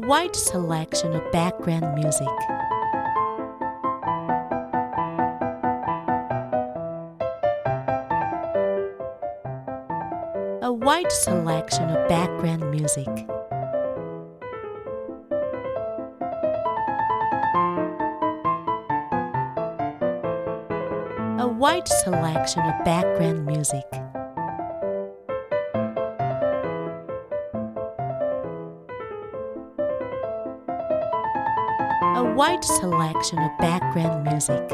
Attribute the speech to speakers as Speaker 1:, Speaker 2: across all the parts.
Speaker 1: wide selection of background music. A wide selection of background music. A wide selection of background music. A wide selection of background music.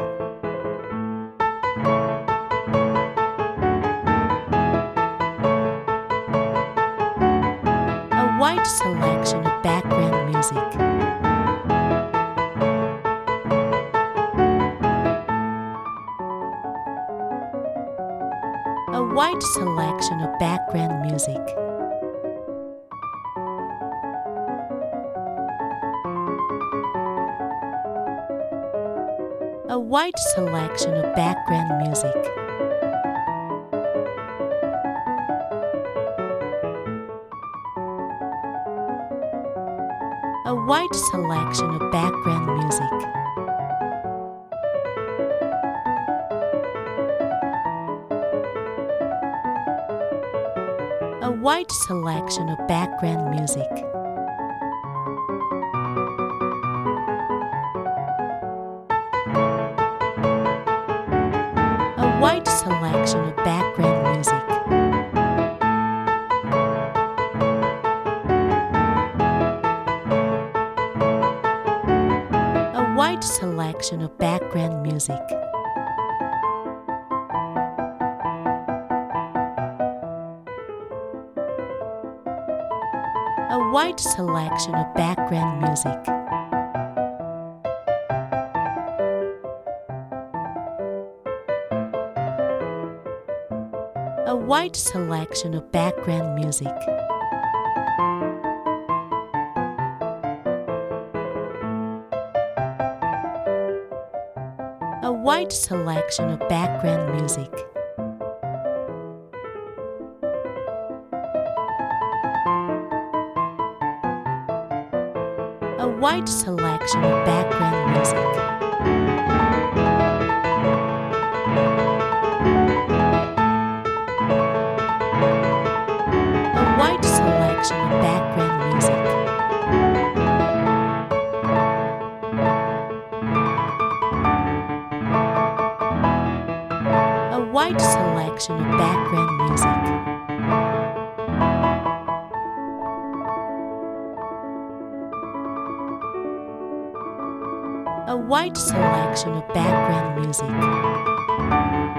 Speaker 1: A wide selection of background music. A wide selection of background music. A wide selection of background music. A wide selection of background music. A wide selection of background music. A wide selection of background music. A wide selection of background music. A wide selection of background music. A wide selection of background music. A wide selection of background music. A wide selection of background music. A wide selection of background music. A wide selection of background music. A wide selection of background music.